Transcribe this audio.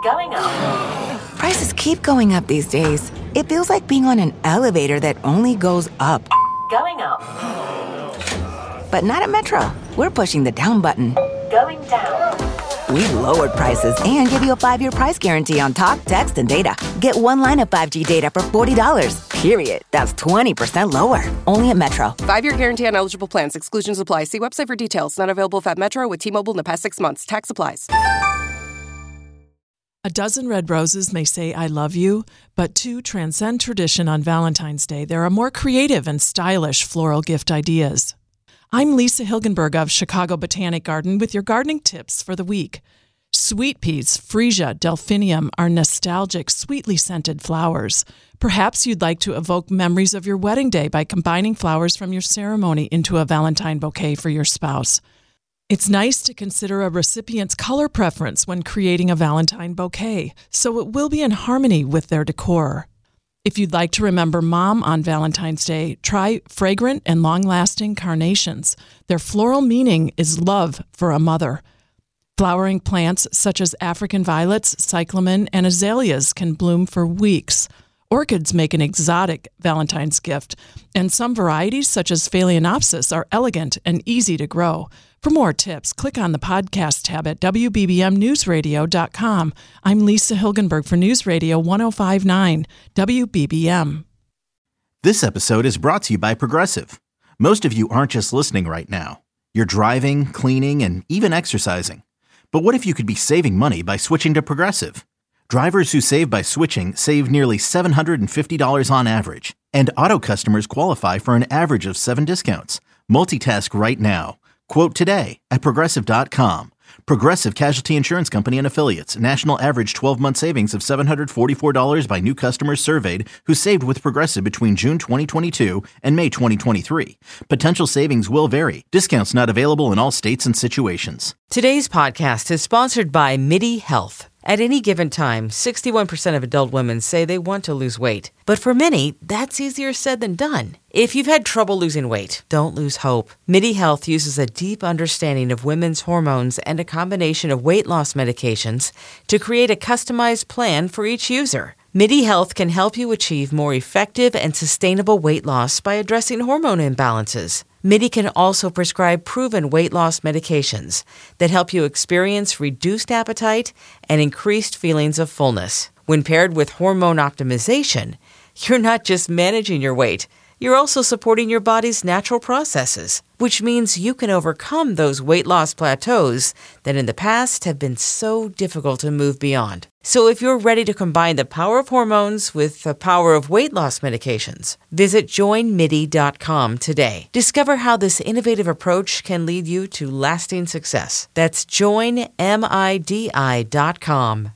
Going up. Prices keep going up these days. It feels like being on an elevator that only goes up. Going up. But not at Metro. We're pushing the down button. Going down. We've lowered prices and give you a 5-year price guarantee on talk, text, and data. Get one line of 5G data for $40. Period. That's 20% lower. Only at Metro. 5-year guarantee on eligible plans. Exclusions apply. See website for details. Not available at Metro with T-Mobile in the past 6 months. Tax applies. A dozen red roses may say I love you, but to transcend tradition on Valentine's Day, there are more creative and stylish floral gift ideas. I'm Lisa Hilgenberg of Chicago Botanic Garden with your gardening tips for the week. Sweet peas, freesia, delphinium are nostalgic, sweetly scented flowers. Perhaps you'd like to evoke memories of your wedding day by combining flowers from your ceremony into a Valentine bouquet for your spouse. It's nice to consider a recipient's color preference when creating a Valentine bouquet, so it will be in harmony with their decor. If you'd like to remember Mom on Valentine's Day, try fragrant and long-lasting carnations. Their floral meaning is love for a mother. Flowering plants such as African violets, cyclamen, and azaleas can bloom for weeks. Orchids make an exotic Valentine's gift, and some varieties, such as Phalaenopsis, are elegant and easy to grow. For more tips, click on the podcast tab at WBBMNewsRadio.com. I'm Lisa Hilgenberg for News Radio 105.9 WBBM. This episode is brought to you by Progressive. Most of you aren't just listening right now. You're driving, cleaning, and even exercising. But what if you could be saving money by switching to Progressive? Drivers who save by switching save nearly $750 on average, and auto customers qualify for an average of 7 discounts. Multitask right now. Quote today at Progressive.com. Progressive Casualty Insurance Company and Affiliates. National average 12-month savings of $744 by new customers surveyed who saved with Progressive between June 2022 and May 2023. Potential savings will vary. Discounts not available in all states and situations. Today's podcast is sponsored by MIDI Health. At any given time, 61% of adult women say they want to lose weight. But for many, that's easier said than done. If you've had trouble losing weight, don't lose hope. MIDI Health uses a deep understanding of women's hormones and a combination of weight loss medications to create a customized plan for each user. MIDI Health can help you achieve more effective and sustainable weight loss by addressing hormone imbalances. MIDI can also prescribe proven weight loss medications that help you experience reduced appetite and increased feelings of fullness. When paired with hormone optimization, you're not just managing your weight, you're also supporting your body's natural processes, which means you can overcome those weight loss plateaus that in the past have been so difficult to move beyond. So if you're ready to combine the power of hormones with the power of weight loss medications, visit joinmidi.com today. Discover how this innovative approach can lead you to lasting success. That's joinmidi.com.